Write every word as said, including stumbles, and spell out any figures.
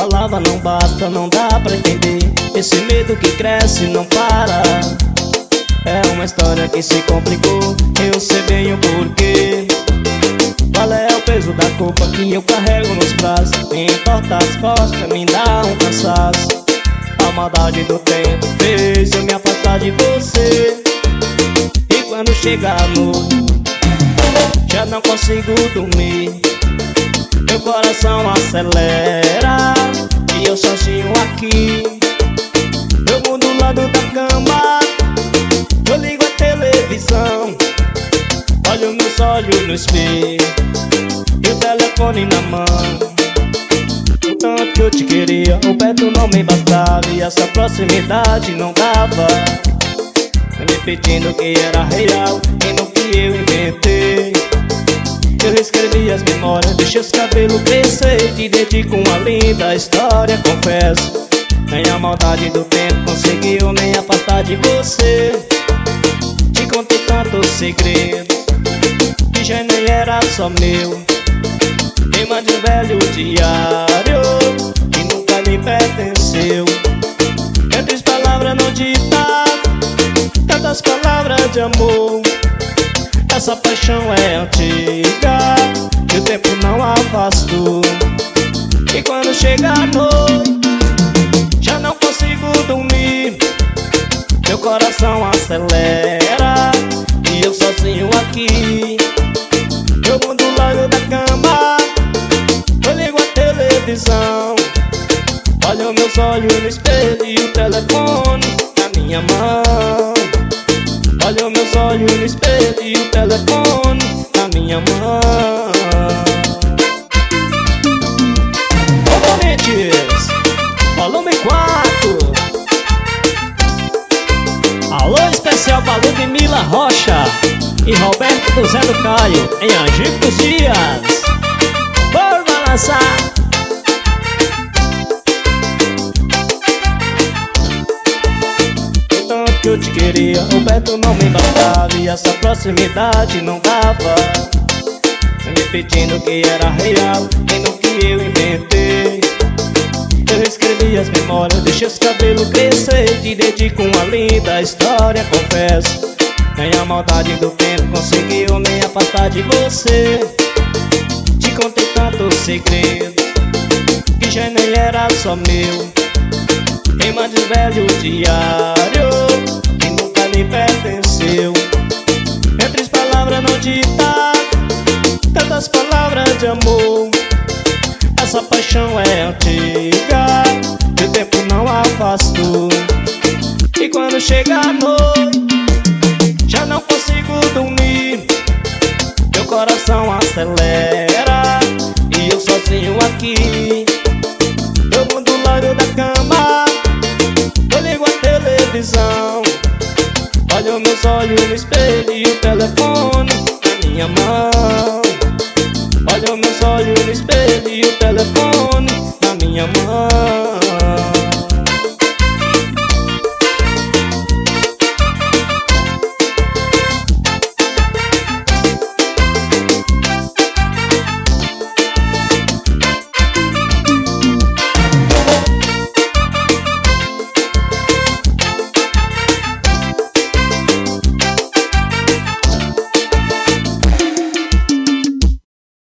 palavra não basta, não dá pra entender. Esse medo que cresce não para. É uma história que se complicou, eu sei bem o porquê. Qual é o peso da culpa que eu carrego nos braços? Me entorta as costas, me dá um cansaço. A maldade do tempo fez eu me afastar de você. E quando chega a noite, já não consigo dormir. Meu coração acelera e eu sozinho aqui. Eu mudo do lado da cama, eu ligo a televisão, olho meus olhos no espelho e o telefone na mão. O tanto que eu te queria, o perto não me bastava e essa proximidade não dava. Me pedindo que era real e no que eu inventei. Eu reescrevi as memórias, deixei os cabelos crescer. Te dedico uma linda história, confesso. Nem a maldade do tempo conseguiu me afastar de você. Te contei tantos segredos que já nem era só meu. Rima de um velho diário que nunca me pertenceu. Tantas palavras não ditadas, tantas palavras de amor. Essa paixão é antiga e o tempo não afastou. E quando chega a noite, já não consigo dormir. Meu coração acelera e eu sozinho aqui. Eu mudo do lado da cama, eu ligo a televisão, olho meus olhos no espelho e o telefone na minha mão. Olho meus olhos no espelho e o telefone na minha mão. Componentes, volume quatro. Alô especial para Ludmila Rocha e Roberto do Zé do Caio em Angico dos Dias. Bora balançar. Que eu te queria, o perto não me bastava e essa proximidade não dava. Me pedindo que era real e no que eu inventei. Eu escrevi as memórias, deixei os cabelos crescer. Te dedico uma linda história, confesso. Nem a maldade do tempo conseguiu me afastar de você. Te contei tantos segredos que já nem era só meu. Rima de velho diário que nunca me pertenceu. Entre as palavras não ditadas, tantas palavras de amor. Essa paixão é antiga e o tempo não afastou. E quando chega a noite, já não consigo dormir. Meu coração acelera e eu sozinho aqui. Eu mudo do lado da cama, eu ligo a televisão, olho meus olhos no espelho e o telefone na minha mão. Olho meus olhos no espelho e o telefone na minha mão.